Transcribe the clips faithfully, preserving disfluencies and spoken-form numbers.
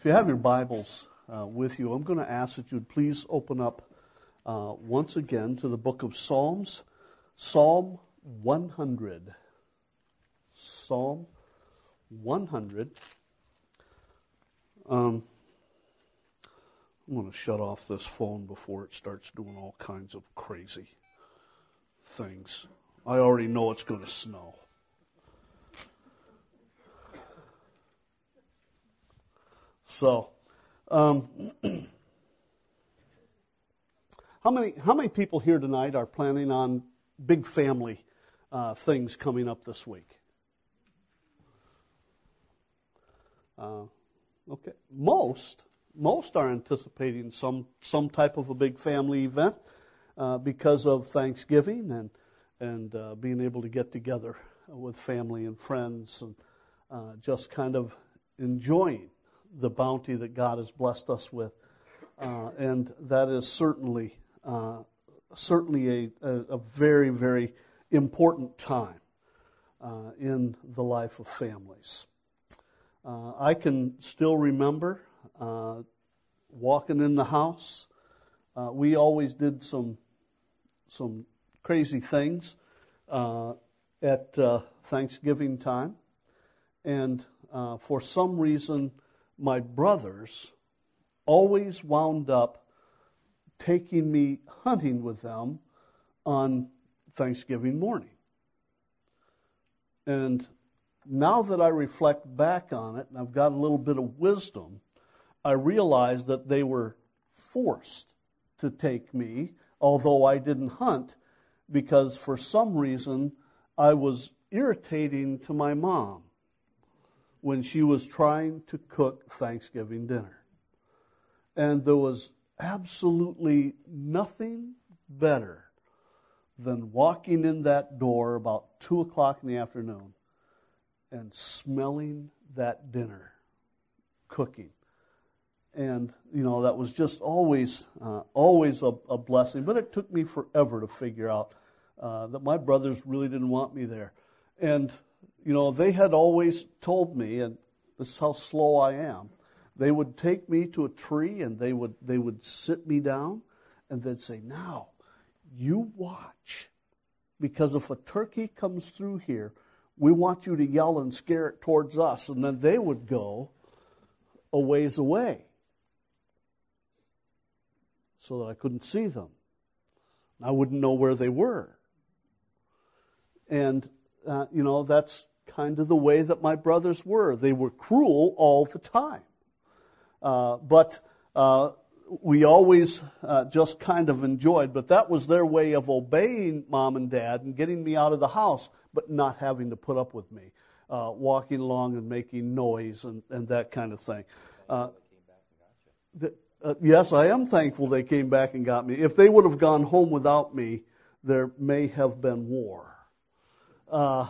If you have your Bibles uh, with you, I'm going to ask that you would please open up uh, once again to the book of Psalms, Psalm one hundred. Psalm one hundred. Um, I'm going to shut off this phone before it starts doing all kinds of crazy things. I already know it's going to snow. So, um, how many how many people here tonight are planning on big family uh, things coming up this week? Uh, okay, most most are anticipating some some type of a big family event uh, because of Thanksgiving and and uh, being able to get together with family and friends and uh, just kind of enjoying the bounty that God has blessed us with, uh, and that is certainly uh, certainly a, a, a very very important time uh, in the life of families. Uh, I can still remember uh, walking in the house. Uh, we always did some some crazy things uh, at uh, Thanksgiving time, and uh, for some reason, my brothers always wound up taking me hunting with them on Thanksgiving morning. And now that I reflect back on it, and I've got a little bit of wisdom, I realize that they were forced to take me, although I didn't hunt, because for some reason I was irritating to my mom when she was trying to cook Thanksgiving dinner. And there was absolutely nothing better than walking in that door about two o'clock in the afternoon and smelling that dinner cooking. And, you know, that was just always, uh, always a, a blessing. But it took me forever to figure out uh, that my brothers really didn't want me there. And you know, they had always told me, and this is how slow I am, they would take me to a tree and they would they would sit me down and they'd say, now, you watch, because if a turkey comes through here, we want you to yell and scare it towards us. And then they would go a ways away so that I couldn't see them. I wouldn't know where they were. And, uh, you know, that's kind of the way that my brothers were. They were cruel all the time. Uh, but uh, we always uh, just kind of enjoyed. But that was their way of obeying Mom and Dad and getting me out of the house, but not having to put up with me, uh, walking along and making noise and, and that kind of thing. Uh, the, uh, yes, I am thankful they came back and got me. If they would have gone home without me, there may have been war. Uh,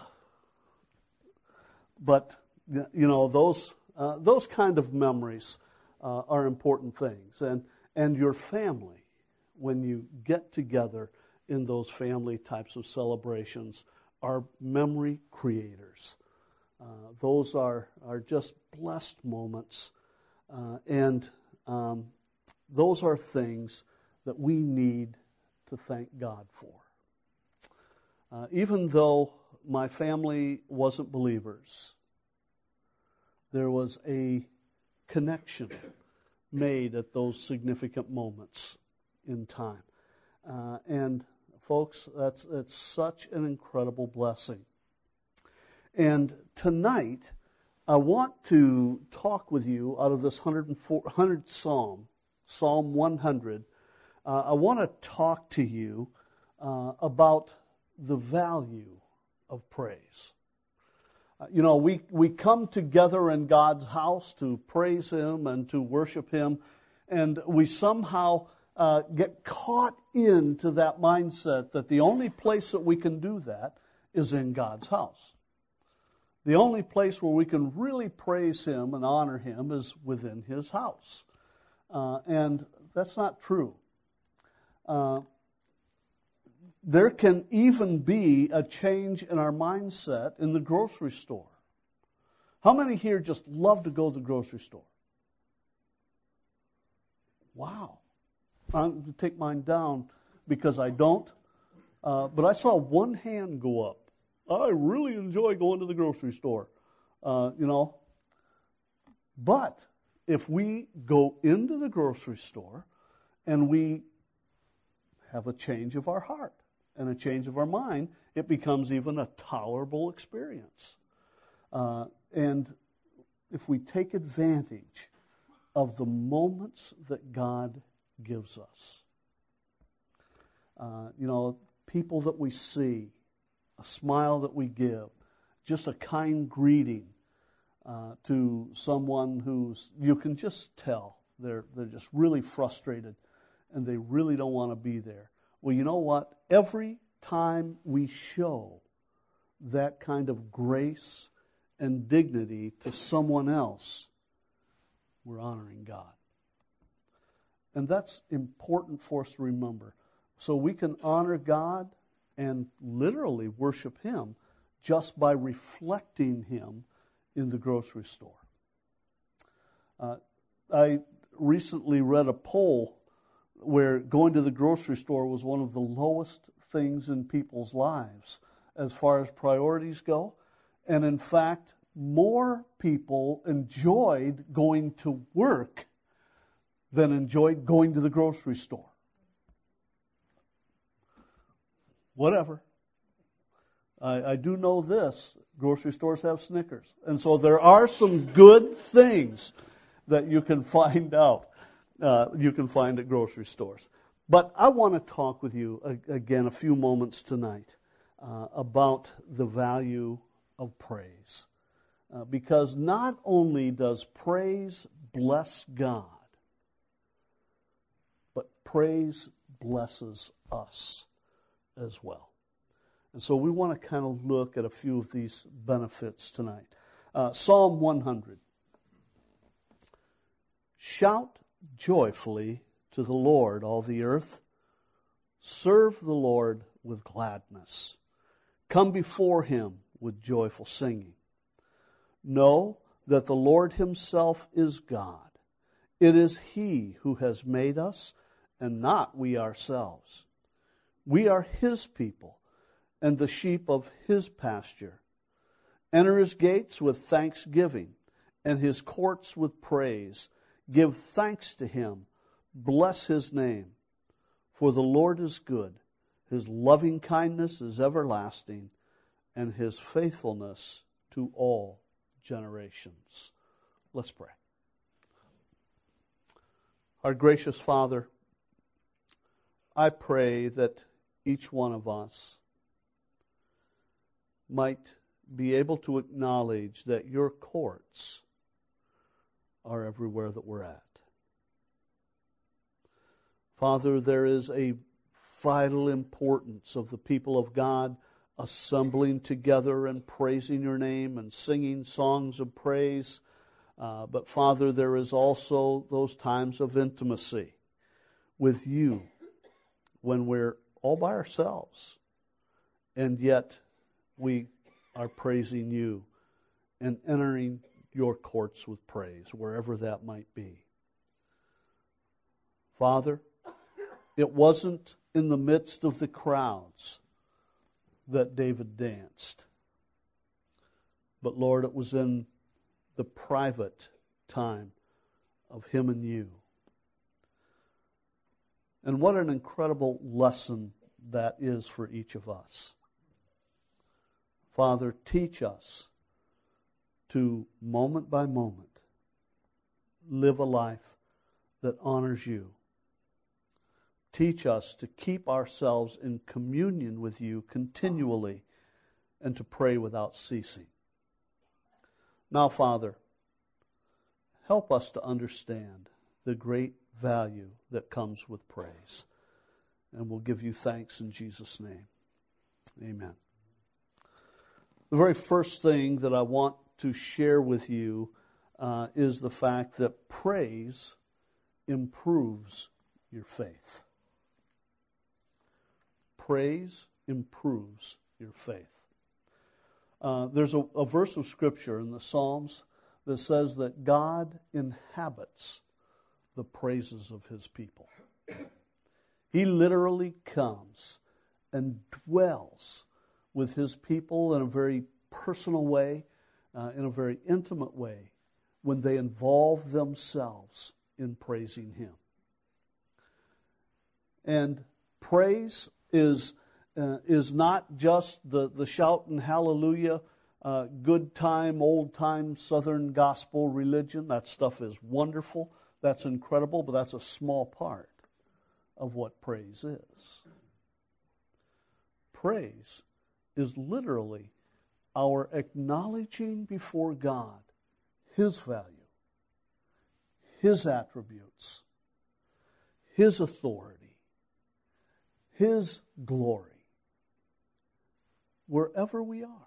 But, you know, those uh, those kind of memories uh, are important things. And, and your family, when you get together in those family types of celebrations, are memory creators. Uh, those are, are just blessed moments. Uh, and um, those are things that we need to thank God for. Uh, even though my family wasn't believers, there was a connection made at those significant moments in time. Uh, and folks, that's, that's such an incredible blessing. And tonight, I want to talk with you out of this hundredth Psalm, Psalm one hundred. Uh, I want to talk to you uh, about the value of praise. Uh, you know, we, we come together in God's house to praise Him and to worship Him, and we somehow uh, get caught into that mindset that the only place that we can do that is in God's house. The only place where we can really praise Him and honor Him is within His house. Uh, and that's not true. Uh, there can even be a change in our mindset in the grocery store. How many here just love to go to the grocery store? wow. I'm going to take mine down because I don't. Uh, but I saw one hand go up. I really enjoy going to the grocery store, uh, you know. But if we go into the grocery store and we have a change of our heart and a change of our mind, it becomes even a tolerable experience. Uh, and if we take advantage of the moments that God gives us, uh, you know, people that we see, a smile that we give, just a kind greeting uh, to someone who's, you can just tell they're they're just really frustrated and they really don't want to be there. Well, you know what? Every time we show that kind of grace and dignity to someone else, we're honoring God. And that's important for us to remember. So we can honor God and literally worship Him just by reflecting Him in the grocery store. Uh, I recently read a poll where going to the grocery store was one of the lowest things in people's lives as far as priorities go. And in fact, more people enjoyed going to work than enjoyed going to the grocery store. Whatever. I, I do know this. Grocery stores have Snickers. And so there are some good things that you can find out. Uh, you can find at grocery stores. But I want to talk with you again a few moments tonight uh, about the value of praise. Uh, because not only does praise bless God, but praise blesses us as well. And so we want to kind of look at a few of these benefits tonight. Uh, Psalm one hundred. Shout joyfully to the Lord, all the earth. Serve the Lord with gladness. Come before Him with joyful singing. Know that the Lord Himself is God. It is He who has made us, and not we ourselves. We are His people, and the sheep of His pasture. Enter His gates with thanksgiving, and His courts with praise. Give thanks to Him. Bless His name. For the Lord is good. His loving kindness is everlasting, and His faithfulness to all generations. Let's pray. Our gracious Father, I pray that each one of us might be able to acknowledge that Your courts are everywhere that we're at. Father, there is a vital importance of the people of God assembling together and praising Your name and singing songs of praise. Uh, but Father, there is also those times of intimacy with You when we're all by ourselves, and yet we are praising You and entering Your courts with praise, wherever that might be. Father, it wasn't in the midst of the crowds that David danced, but Lord, it was in the private time of him and You. And what an incredible lesson that is for each of us. Father, teach us to, moment by moment, live a life that honors You. Teach us to keep ourselves in communion with You continually and to pray without ceasing. Now, Father, help us to understand the great value that comes with praise. And we'll give You thanks in Jesus' name. Amen. The very first thing that I want to share with you uh, is the fact that praise improves your faith. Praise improves your faith. Uh, there's a, a verse of Scripture in the Psalms that says that God inhabits the praises of his people. He literally comes and dwells with his people in a very personal way, uh, in a very intimate way, when they involve themselves in praising him. And praise is uh, is not just the, the shout and hallelujah, uh, good time, old time Southern gospel religion. That stuff is wonderful. That's incredible, but that's a small part of what praise is. Praise is literally our acknowledging before God his value, his attributes, his authority, his glory, wherever we are.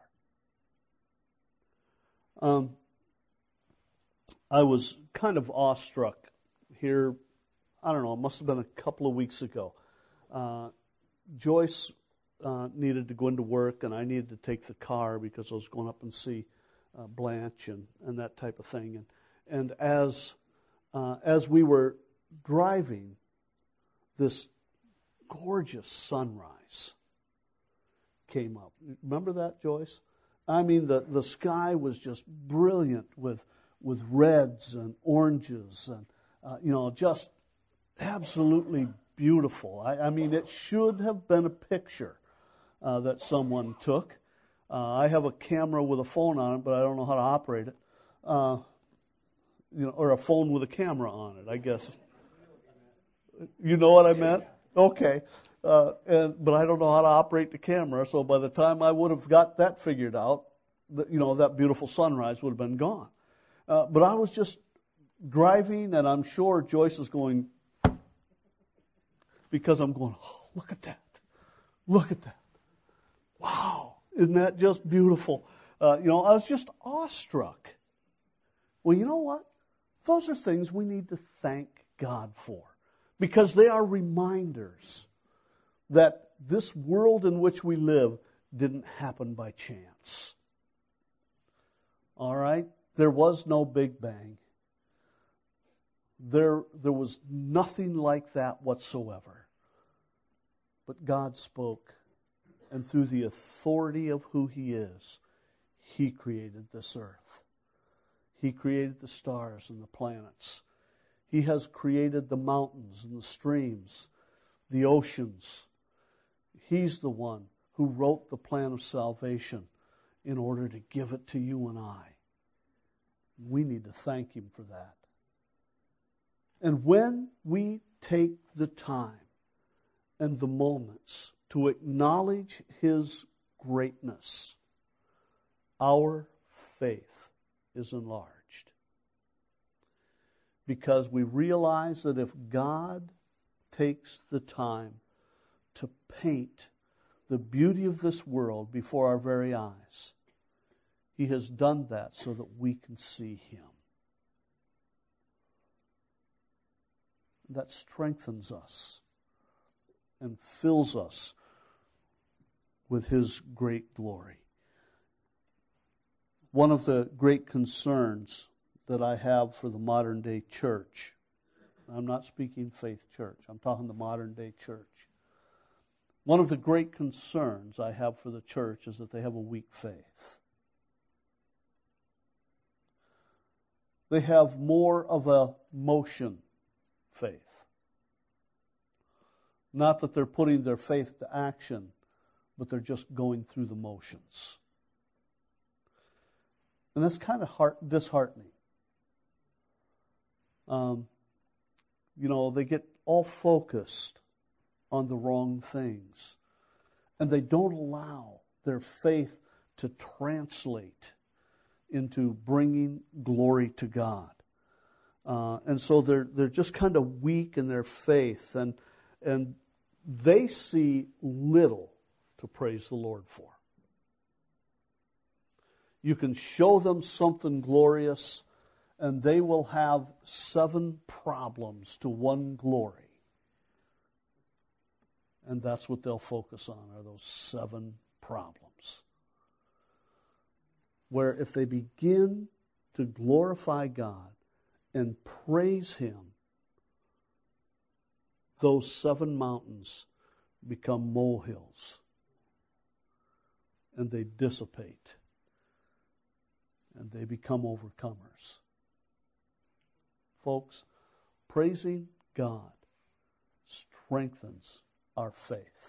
Um, I was kind of awestruck here, I don't know, it must have been a couple of weeks ago. Uh, Joyce uh, needed to go into work, and I needed to take the car because I was going up and see uh, Blanche and, and that type of thing. And, and as uh, as we were driving, this gorgeous sunrise came up. Remember that, Joyce? I mean, the, the sky was just brilliant with with reds and oranges and, uh, you know, just absolutely beautiful. I, I mean, it should have been a picture uh, that someone took. Uh, I have a camera with a phone on it, but I don't know how to operate it. Uh, you know, or a phone with a camera on it, I guess. You know what I meant? Okay. Uh, and but I don't know how to operate the camera, so by the time I would have got that figured out, that, you know, that beautiful sunrise would have been gone. Uh, but I was just driving, and I'm sure Joyce is going, because I'm going, oh, look at that. Look at that. Wow. Isn't that just beautiful? Uh, you know, I was just awestruck. Well, you know what? Those are things we need to thank God for, because they are reminders that this world in which we live didn't happen by chance. All right? There was no Big Bang. There, there was nothing like that whatsoever. But God spoke, and through the authority of who He is, He created this earth. He created the stars and the planets. He has created the mountains and the streams, the oceans. He's the one who wrote the plan of salvation in order to give it to you and I. We need to thank Him for that. And when we take the time and the moments to acknowledge His greatness, our faith is enlarged. Because we realize that if God takes the time to paint the beauty of this world before our very eyes, He has done that so that we can see Him. That strengthens us and fills us with His great glory. One of the great concerns that I have for the modern day church, I'm not speaking faith church, I'm talking the modern day church. One of the great concerns I have for the church is that they have a weak faith. They have more of a motion faith. Not that they're putting their faith to action, but they're just going through the motions. And that's kind of heart, disheartening. Um, you know, they get all focused on the wrong things. And they don't allow their faith to translate into bringing glory to God. Uh, and so they're they're just kind of weak in their faith, and and they see little to praise the Lord for. You can show them something glorious, and they will have seven problems to one glory. And that's what they'll focus on, are those seven problems. Where if they begin to glorify God and praise Him those seven mountains become molehills and they dissipate and they become overcomers. Folks, praising God strengthens our faith.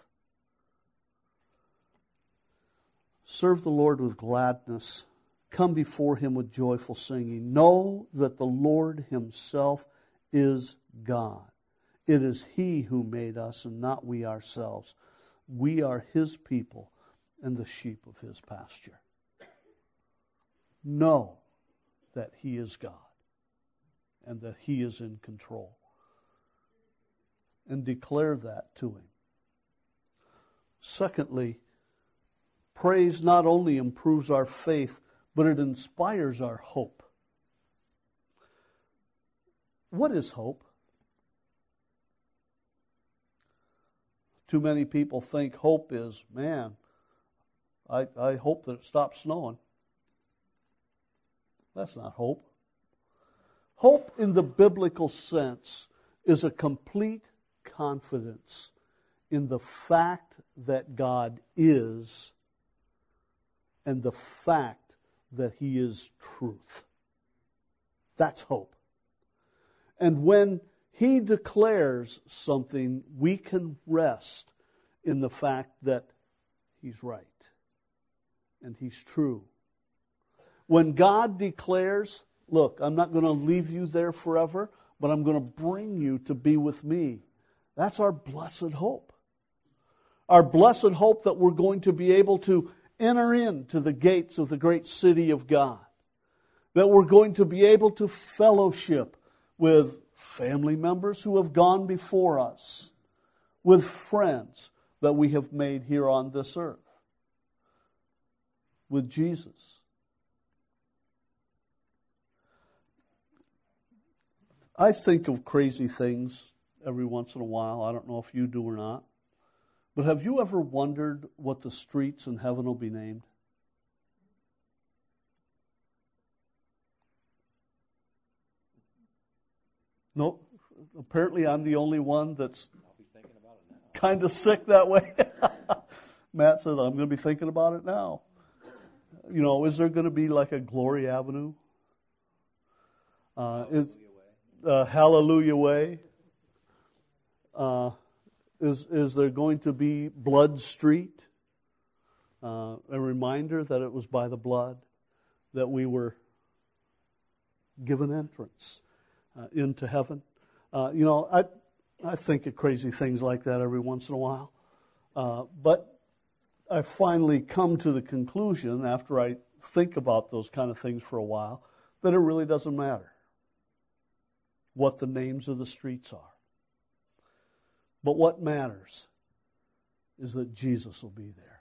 Serve the Lord with gladness. Come before Him with joyful singing. Know that the Lord Himself is God. It is He who made us and not we ourselves. We are His people and the sheep of His pasture. Know that He is God and that He is in control. And declare that to Him. Secondly, praise not only improves our faith, but it inspires our hope. What is hope? Too many people think hope is, man, I, I hope that it stops snowing. That's not hope. Hope in the biblical sense is a complete confidence in the fact that God is and the fact that He is truth. That's hope. And when He declares something, we can rest in the fact that He's right and He's true. When God declares, look, I'm not going to leave you there forever, but I'm going to bring you to be with me. That's our blessed hope. Our blessed hope that we're going to be able to enter into the gates of the great city of God. That we're going to be able to fellowship with family members who have gone before us, with friends that we have made here on this earth, with Jesus. I think of crazy things every once in a while. I don't know if you do or not. But have you ever wondered what the streets in heaven will be named? No, apparently I'm the only one that's kind of sick that way. Matt says, I'm going to be thinking about it now. You know, is there going to be like a Glory Avenue? Uh, is uh, Hallelujah Way? Uh, is is there going to be Blood Street? Uh, a reminder that it was by the blood that we were given entrance uh, into heaven. Uh, you know, I I think of crazy things like that every once in a while. Uh, but I finally come to the conclusion, after I think about those kind of things for a while, that it really doesn't matter what the names of the streets are. But what matters is that Jesus will be there.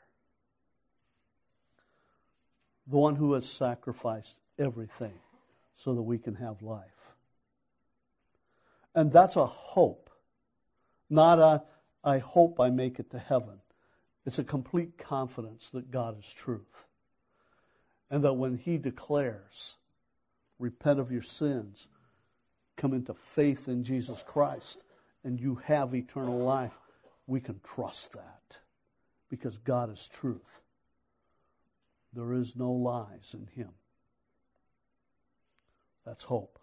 The one who has sacrificed everything so that we can have life. And that's a hope. Not a, I hope I make it to heaven. It's a complete confidence that God is truth. And that when He declares, repent of your sins, come into faith in Jesus Christ, and you have eternal life, we can trust that. Because God is truth. There is no lies in Him. That's hope.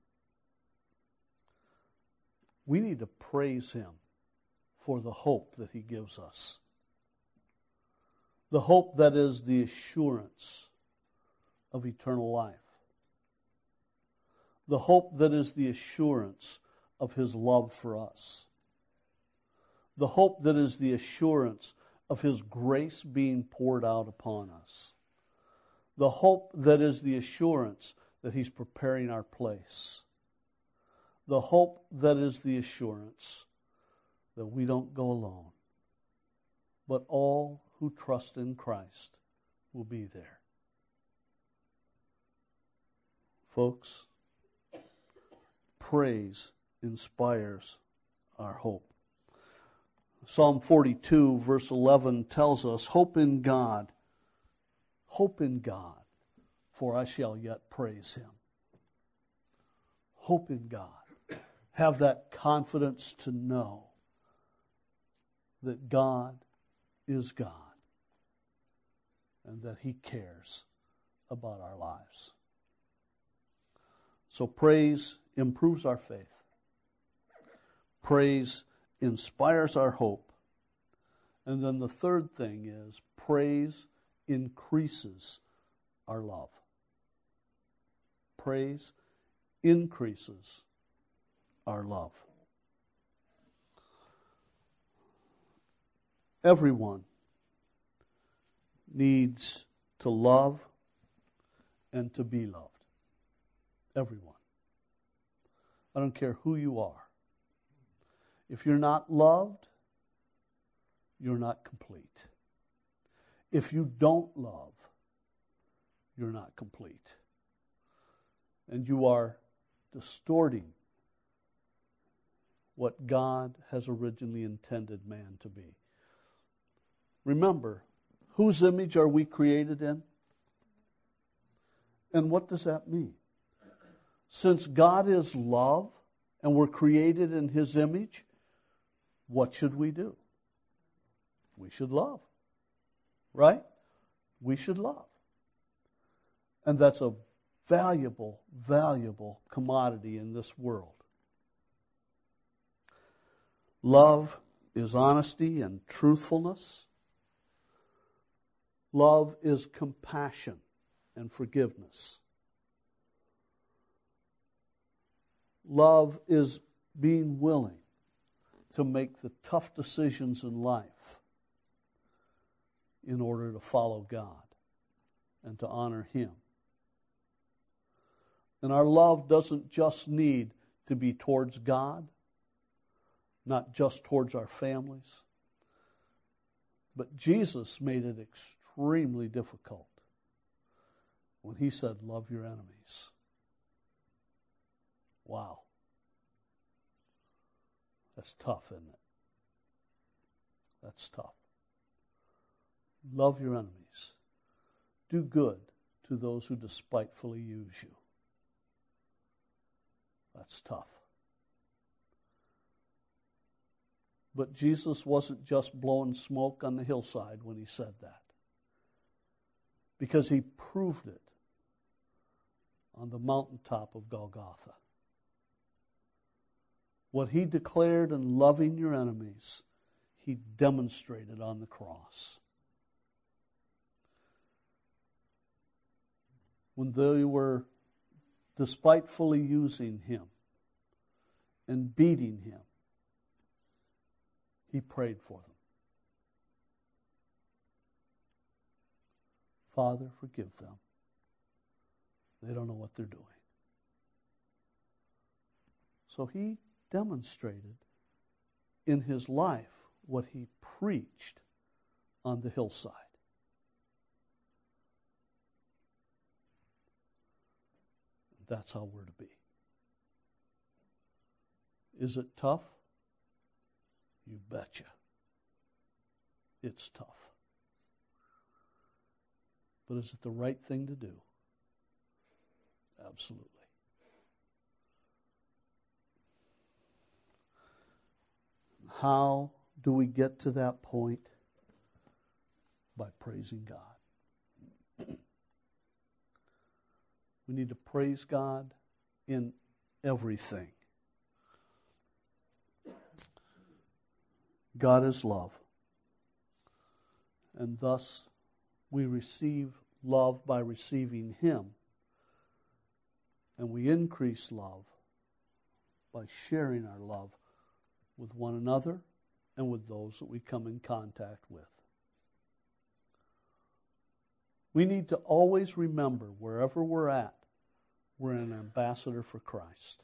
We need to praise Him for the hope that He gives us. The hope that is the assurance of eternal life. The hope that is the assurance of His love for us. The hope that is the assurance of His grace being poured out upon us. The hope that is the assurance that He's preparing our place. The hope that is the assurance that we don't go alone, but all who trust in Christ will be there. Folks, praise inspires our hope. Psalm forty-two, verse eleven tells us, hope in God, hope in God, for I shall yet praise Him. Hope in God. Have that confidence to know that God is God and that He cares about our lives. So praise improves our faith. Praise inspires our hope. And then the third thing is praise increases our love. Praise increases our love. Everyone needs to love and to be loved. Everyone. I don't care who you are. If you're not loved, you're not complete. If you don't love, you're not complete. And you are distorting what God has originally intended man to be. Remember, whose image are we created in? And what does that mean? Since God is love and we're created in His image, what should we do? We should love. Right? We should love. And that's a valuable, valuable commodity in this world. Love is honesty and truthfulness. Love is compassion and forgiveness. Love is being willing to make the tough decisions in life in order to follow God and to honor Him. And our love doesn't just need to be towards God, not just towards our families, but Jesus made it extremely difficult when He said, love your enemies. Wow. That's tough, isn't it? That's tough. Love your enemies. Do good to those who despitefully use you. That's tough. But Jesus wasn't just blowing smoke on the hillside when He said that, because He proved it on the mountaintop of Golgotha. What He declared in loving your enemies, He demonstrated on the cross. When they were despitefully using Him and beating Him, He prayed for them. Father, forgive them. They don't know what they're doing. So He demonstrated in His life what He preached on the hillside. That's how we're to be. Is it tough? You betcha. It's tough. But is it the right thing to do? Absolutely. How do we get to that point? By praising God. We need to praise God in everything. God is love. And thus we receive love by receiving Him. And we increase love by sharing our love with one another and with those that we come in contact with. We need to always remember, wherever we're at, we're an ambassador for Christ.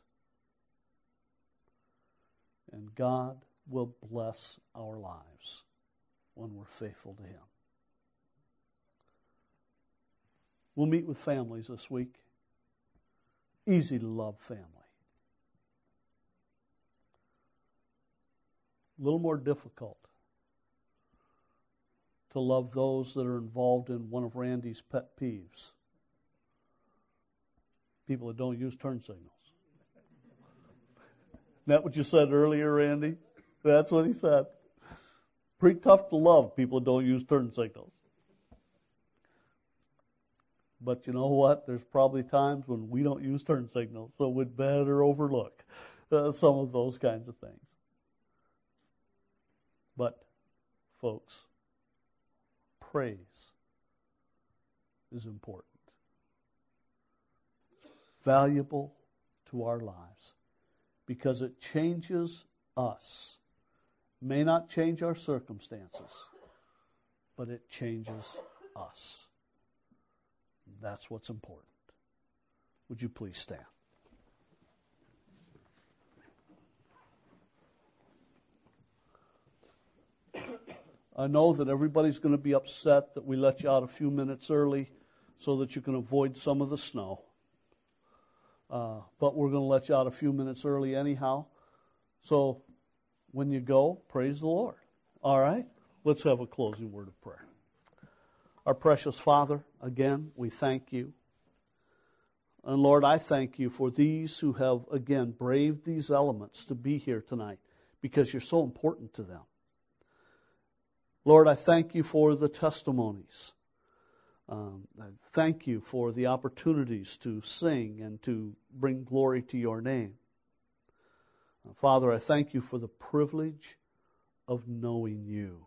And God will bless our lives when we're faithful to Him. We'll meet with families this week. Easy to love family. A little more difficult to love those that are involved in one of Randy's pet peeves. People that don't use turn signals. Isn't that what you said earlier, Randy? That's what he said. Pretty tough to love people who don't use turn signals. But you know what? There's probably times when we don't use turn signals, so we'd better overlook uh, some of those kinds of things. But, folks, praise is important. Valuable to our lives because it changes us. May not change our circumstances, but it changes us. That's what's important. Would you please stand? I know that everybody's going to be upset that we let you out a few minutes early so that you can avoid some of the snow. Uh, but we're going to let you out a few minutes early anyhow. So when you go, praise the Lord. All right? Let's have a closing word of prayer. Our precious Father, again, we thank you. And Lord, I thank you for these who have, again, braved these elements to be here tonight because you're so important to them. Lord, I thank you for the testimonies. Um, I thank you for the opportunities to sing and to bring glory to your name. Uh, Father, I thank you for the privilege of knowing you.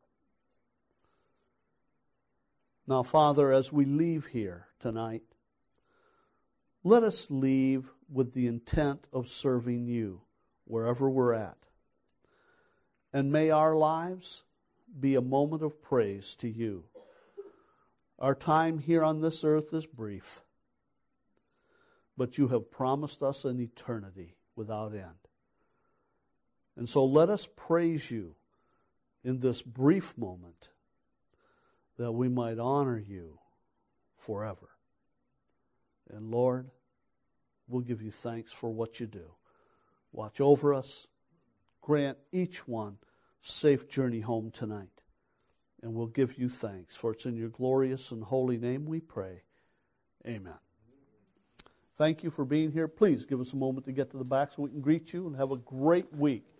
Now, Father, as we leave here tonight, let us leave with the intent of serving you wherever we're at. And may our lives be a moment of praise to you. Our time here on this earth is brief, but you have promised us an eternity without end. And so let us praise you in this brief moment that we might honor you forever. And Lord, we'll give you thanks for what you do. Watch over us. Grant each one safe journey home tonight. And we'll give you thanks, for it's in your glorious and holy name we pray. Amen. Thank you for being here. Please give us a moment to get to the back so we can greet you and have a great week.